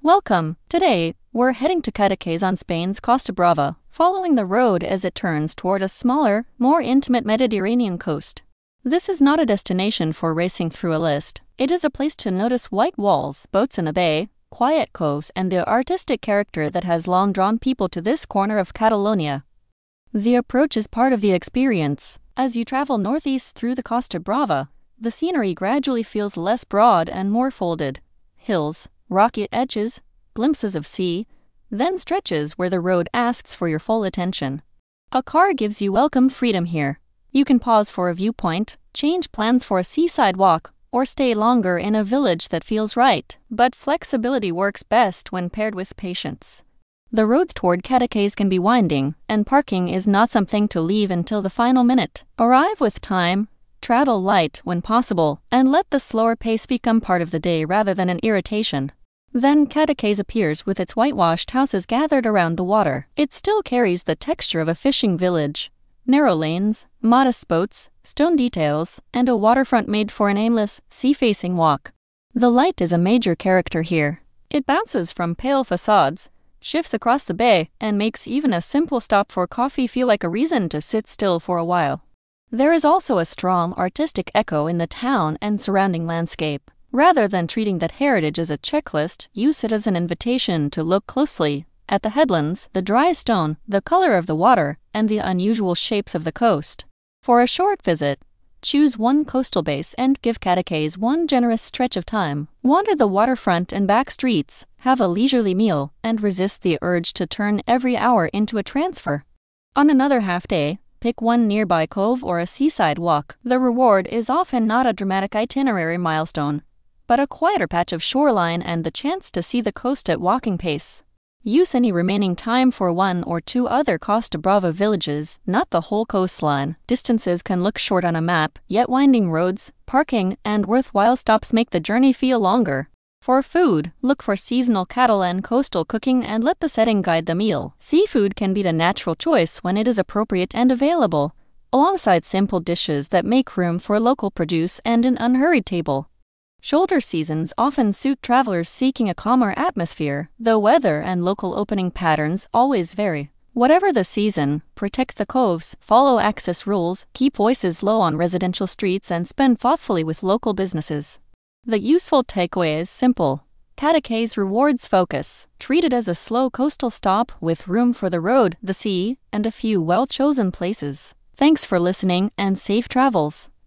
Welcome! Today, we're heading to Cadaqués on Spain's Costa Brava, following the road as it turns toward a smaller, more intimate Mediterranean coast. This is not a destination for racing through a list. It is a place to notice white walls, boats in the bay, quiet coves, and the artistic character that has long drawn people to this corner of Catalonia. The approach is part of the experience. As you travel northeast through the Costa Brava, the scenery gradually feels less broad and more folded. Hills, rocky edges, glimpses of sea, then stretches where the road asks for your full attention. A car gives you welcome freedom here. You can pause for a viewpoint, change plans for a seaside walk, or stay longer in a village that feels right, but flexibility works best when paired with patience. The roads toward Cadaqués can be winding, and parking is not something to leave until the final minute. Arrive with time, travel light when possible, and let the slower pace become part of the day rather than an irritation. Then Cadaqués appears with its whitewashed houses gathered around the water. It still carries the texture of a fishing village. Narrow lanes, modest boats, stone details, and a waterfront made for an aimless, sea-facing walk. The light is a major character here. It bounces from pale facades, shifts across the bay, and makes even a simple stop for coffee feel like a reason to sit still for a while. There is also a strong artistic echo in the town and surrounding landscape. Rather than treating that heritage as a checklist, use it as an invitation to look closely at the headlands, the dry stone, the color of the water, and the unusual shapes of the coast. For a short visit, choose one coastal base and give Cadaqués one generous stretch of time. Wander the waterfront and back streets, have a leisurely meal, and resist the urge to turn every hour into a transfer. On another half-day, pick one nearby cove or a seaside walk. The reward is often not a dramatic itinerary milestone, but a quieter patch of shoreline and the chance to see the coast at walking pace. Use any remaining time for one or two other Costa Brava villages, not the whole coastline. Distances can look short on a map, yet winding roads, parking, and worthwhile stops make the journey feel longer. For food, look for seasonal Catalan coastal cooking and let the setting guide the meal. Seafood can be the natural choice when it is appropriate and available, alongside simple dishes that make room for local produce and an unhurried table. Shoulder seasons often suit travelers seeking a calmer atmosphere, though weather and local opening patterns always vary. Whatever the season, protect the coves, follow access rules, keep voices low on residential streets, and spend thoughtfully with local businesses. The useful takeaway is simple. Cadaqués rewards focus. Treat it as a slow coastal stop with room for the road, the sea, and a few well-chosen places. Thanks for listening and safe travels.